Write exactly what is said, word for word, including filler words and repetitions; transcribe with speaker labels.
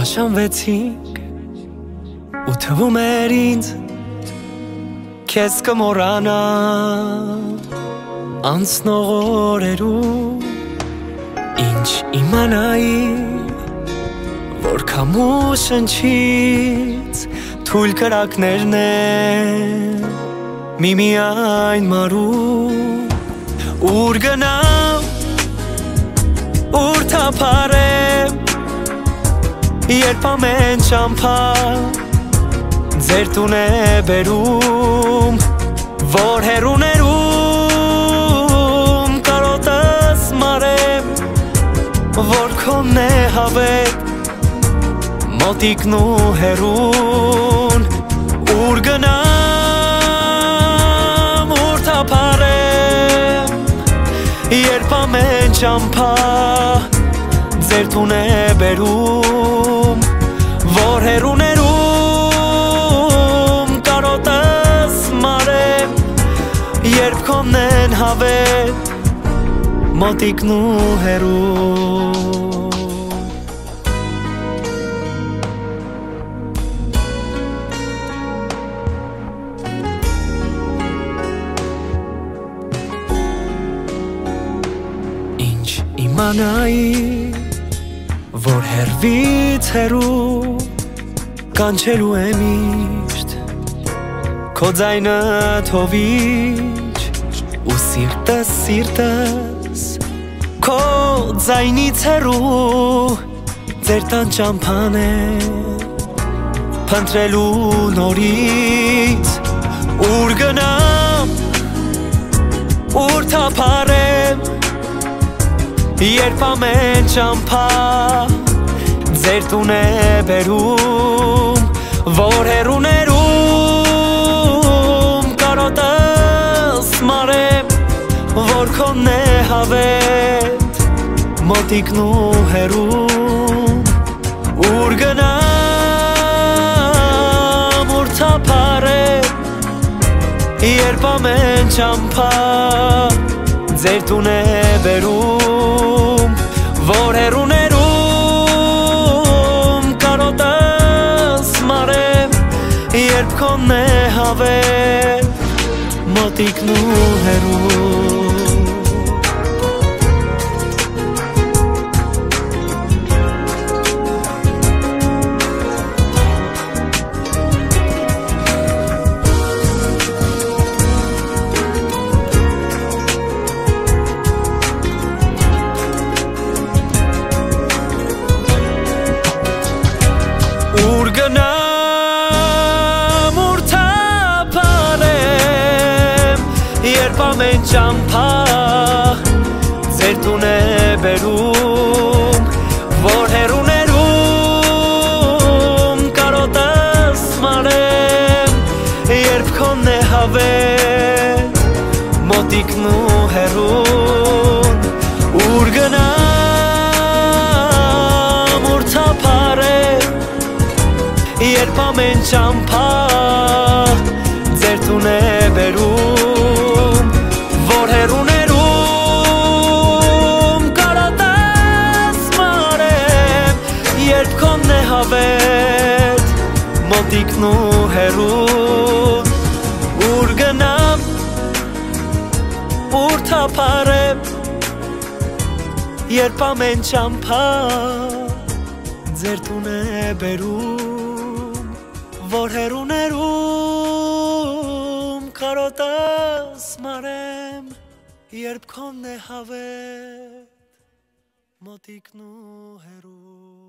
Speaker 1: Նշանվեցինք ու թվում էր ինձ քեզ կմոռանամ անցնող օրերում ինչ իմանայի որ քամու շնչից թույլ կրակներն են միմիայն մարում ուր գնամ ուր թափարեմ երբ ամեն ճամփա ձեր տուն է բերում որ հեռուներում կարոտս մարեմ որ քոնն է հավետ մոտիկն ու հեռուն ուր գնամ ուր թափարեմ երբ ամեն ճամփա ձեր տուն է բերում որ հեռուներում կարոտս մարեմ երբ քոնն են հավետ մոտիկն ու հեռուն ինչ իմանայի որ հեռվից հեռու կանչելու է միշտ քո ձայնը թովիչ ու սիրտս սիրտս քո ձայնից հեռու ձեր տան ճամփան է փնտրելու նորից ուր գնամ ուր թափարեմ երբ ամեն ճամփա ձեր տուն է բերում որ հեռուներում կարոտս մարեմ որ քոնն է հավետ մոտիկն ու հեռուն ուր գնամ ուր թափարեմ երբ ամեն ճամփա ձեր տուն է բերում որ հեռուներում կարոտս մարեմ երբ քոնն է հավետ մոտիկն ու հեռուն Ուր գնամ ուր թափարեմ երբ ամեն ճամփա ձեր տուն է բերում որ հեռուներում կարոտս մարեմ երբ քոնն է հավետ մոտիկն ու հեռուն ուր գնամ ուր թափարեմ երբ ամեն ճամփա ձեր տուն է բերում որ հեռուներում կարոտս մարեմ երբ քոնն է հավետ մոտիկն ու հեռուն ուր գնամ ուր թափարեմ երբ ամեն ճամփա ձեր տուն է բերում որ հեռուներում կարոտս մարեմ երբ քոնն է հավետ մոտիկն ու հեռուն